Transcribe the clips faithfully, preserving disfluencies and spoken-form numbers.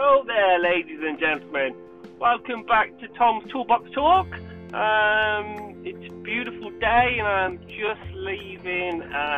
Hello there, ladies and gentlemen. Welcome back to Tom's Toolbox Talk. Um, it's a beautiful day, and I'm just leaving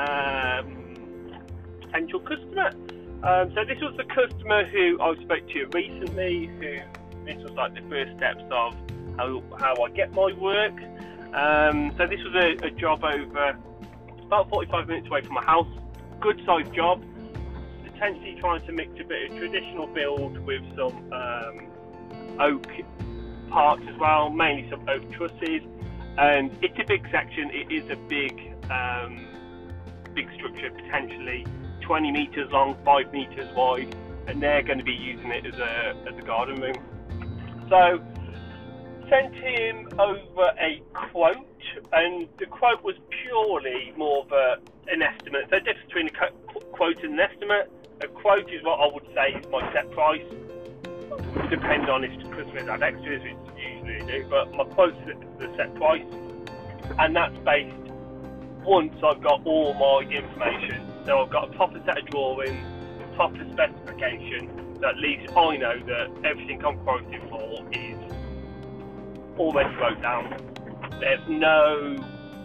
um, a potential customer. Um, so this was the customer who I spoke to recently. Who this was like the first steps of how how I get my work. Um, so this was a, a job over about forty-five minutes away from my house. Good sized job. Potentially trying to mix a bit of traditional build with some um, oak parts as well, mainly some oak trusses. And it's a big section. It is a big, um, big structure, potentially twenty meters long, five meters wide, and they're going to be using it as a as a garden room. So sent him over a quote, and the quote was purely more of a, an estimate. So the difference between a quote and an estimate. A quote is what I would say is my set price. It depends on if customers have extras, which usually they do, but my quote is the set price, and that's based once I've got all my information. So I've got a proper set of drawings, proper specification, so at least I know that everything I'm quoting for is already wrote down. There's no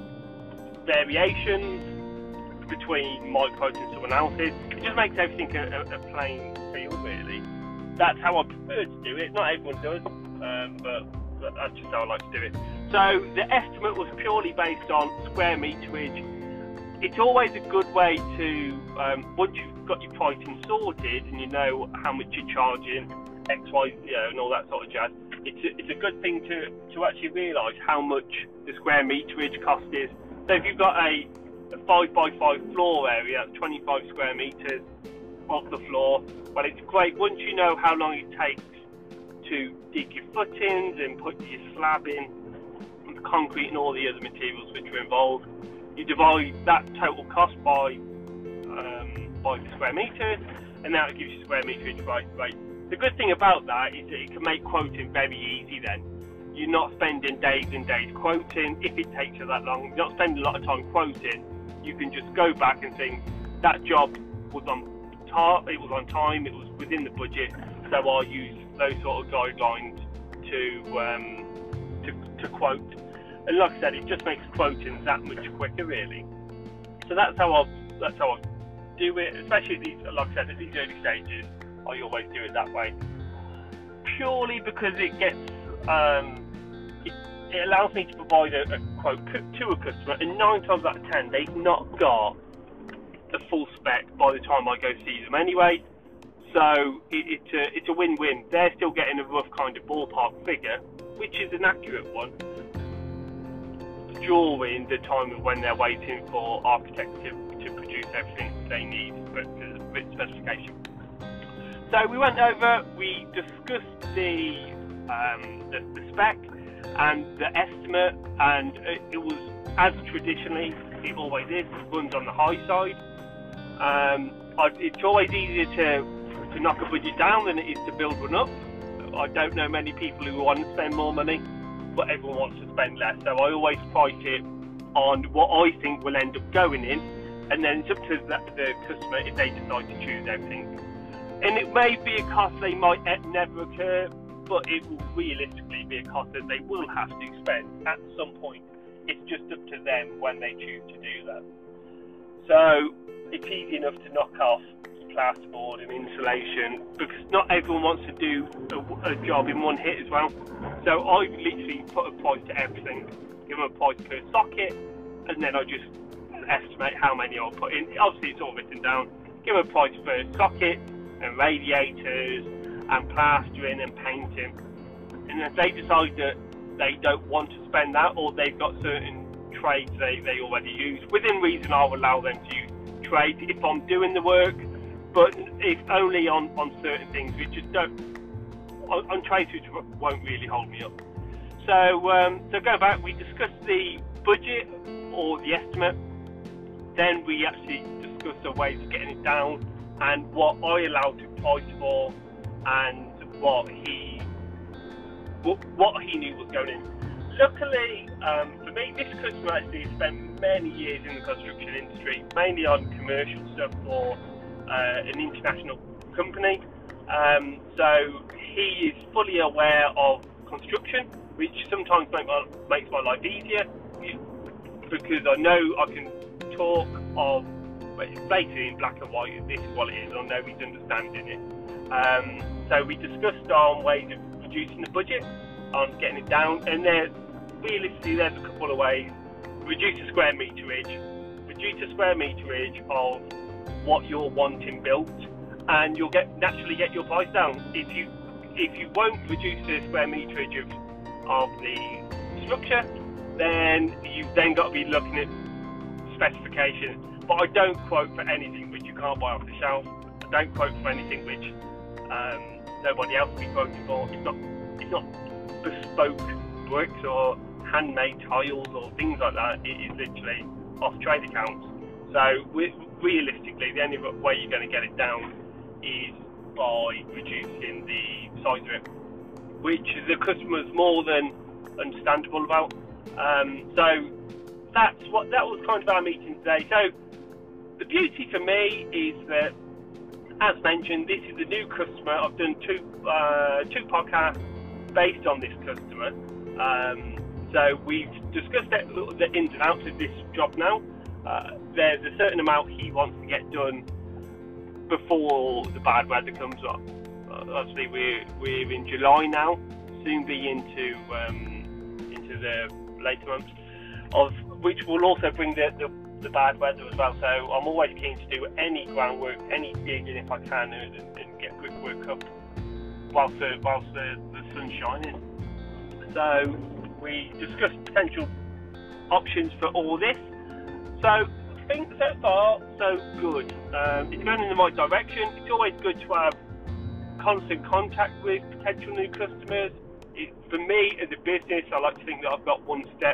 variations between my quote and someone else's. It just makes everything a, a, a plain field, really. That's how I prefer to do it. Not everyone does, um, but, but that's just how I like to do it. So the estimate was purely based on square meterage. It's always a good way to, um, once you've got your pricing sorted and you know how much you're charging, X, Y, you know, and all that sort of jazz, it's a, it's a good thing to, to actually realise how much the square meterage cost is. So if you've got a a five by five floor area, that's twenty-five square meters of the floor. Well, it's great once you know how long it takes to dig your footings and put your slab in, and the concrete and all the other materials which are involved. You divide that total cost by um, by the square meters, and that gives you square meterage price rate. The good thing about that is that it can make quoting very easy then. You're not spending days and days quoting if it takes you that long. You're not spending a lot of time quoting. You can just go back and think that job was on tar- it was on time, it was within the budget, so I'll use those sort of guidelines to um, to, to quote. And like I said, it just makes quoting that much quicker, really. So that's how I that's how I do it, especially at these, like I said, at these early stages. I always do it that way, purely because it gets um, it, it allows me to provide a, a quote to a customer, and nine times out of ten they've not got the full spec by the time I go see them anyway. So it, it's a it's a win-win. They're still getting a rough kind of ballpark figure, which is an accurate one, during the time of when they're waiting for architects to, to produce everything they need for the written specification. So we went over, we discussed the um, the, the spec and the estimate, and it, it was, as traditionally it always is, it runs on the high side. Um, I, it's always easier to, to knock a budget down than it is to build one up. I don't know many people who want to spend more money, but everyone wants to spend less, so I always price it on what I think will end up going in, and then it's up to the, the customer if they decide to choose everything. And it may be a cost they might never occur, but it will realistically be a cost that they will have to spend at some point. It's just up to them when they choose to do that. So it's easy enough to knock off plasterboard and insulation, because not everyone wants to do a, a job in one hit as well. So I literally put a price to everything, give them a price per socket, and then I just estimate how many I'll put in. Obviously it's all written down. Give them a price per socket, and radiators, and plastering and painting. And if they decide that they don't want to spend that, or they've got certain trades they, they already use, within reason I'll allow them to use trades if I'm doing the work, but it's only on, on certain things which just don't, on, on trades which won't really hold me up. So, um, so going back, we discussed the budget or the estimate, then we actually discussed the ways of getting it down, and what I allowed to price for, and what he what, what he knew was going in. Luckily, um, for me, this customer actually spent many years in the construction industry, mainly on commercial stuff for uh, an international company. Um, so he is fully aware of construction, which sometimes make my, makes my life easier because I know I can talk of basically in black and white. This is what it is. I know he's understanding it. Um, so we discussed on ways of reducing the budget, on getting it down, and there realistically there's a couple of ways. Reduce the square meterage, reduce the square meterage of what you're wanting built, and you'll get naturally get your price down. If you if you won't reduce the square meterage of of the structure, then you've then got to be looking at specifications. But I don't quote for anything which you can't buy off the shelf. I don't quote for anything which um, nobody else will be quoting for. It's not it's not bespoke bricks or handmade tiles or things like that. It is literally off trade accounts. So we, realistically, the only way you're going to get it down is by reducing the size of it, which the customer's more than understandable about. Um, so that's what that was kind of our meeting today. So the beauty for me is that, as mentioned, this is a new customer. I've done two uh, two podcasts based on this customer. Um, so we've discussed the, the ins and outs of this job now. Uh, there's a certain amount he wants to get done before the bad weather comes up. Uh, obviously, we're we're in July now, soon be into um, into the later months, of which will also bring the, the the bad weather as well. So I'm always keen to do any groundwork, any digging if I can, and, and get brickwork up whilst the whilst the, the sun's shining. So we discussed potential options for all this. So I think so far so good. Um, it's going in the right direction. It's always good to have constant contact with potential new customers. It, for me as a business, I like to think that I've got one step,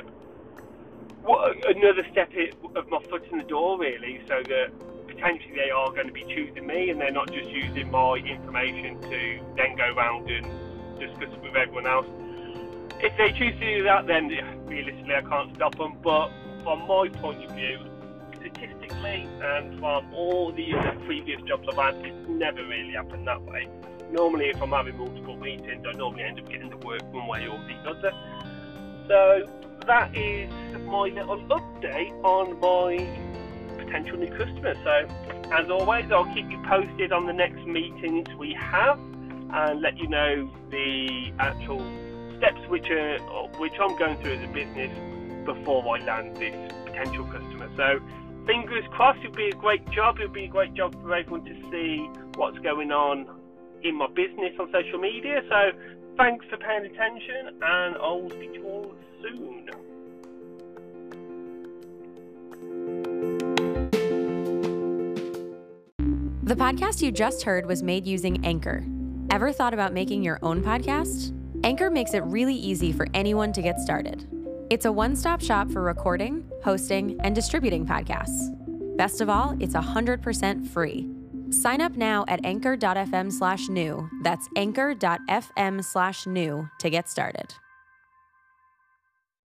another step of my foot in the door really, so that potentially they are going to be choosing me and they're not just using my information to then go around and discuss it with everyone else. If they choose to do that, then realistically I can't stop them, but from my point of view, statistically and from all the other previous jobs I've had, it's never really happened that way. Normally if I'm having multiple meetings, I normally end up getting to work one way or the other. So that is my little update on my potential new customer. So as always, I'll keep you posted on the next meetings we have and let you know the actual steps which are which I'm going through as a business before I land this potential customer. So fingers crossed, it'll be a great job. It'll be a great job for everyone to see what's going on in my business on social media. So thanks for paying attention, and I'll speak to you all soon. The podcast you just heard was made using Anchor. Ever thought about making your own podcast? Anchor makes it really easy for anyone to get started. It's a one-stop shop for recording, hosting, and distributing podcasts. Best of all, it's one hundred percent free. Sign up now at anchor dot f m slash new. That's anchor dot f m slash new to get started.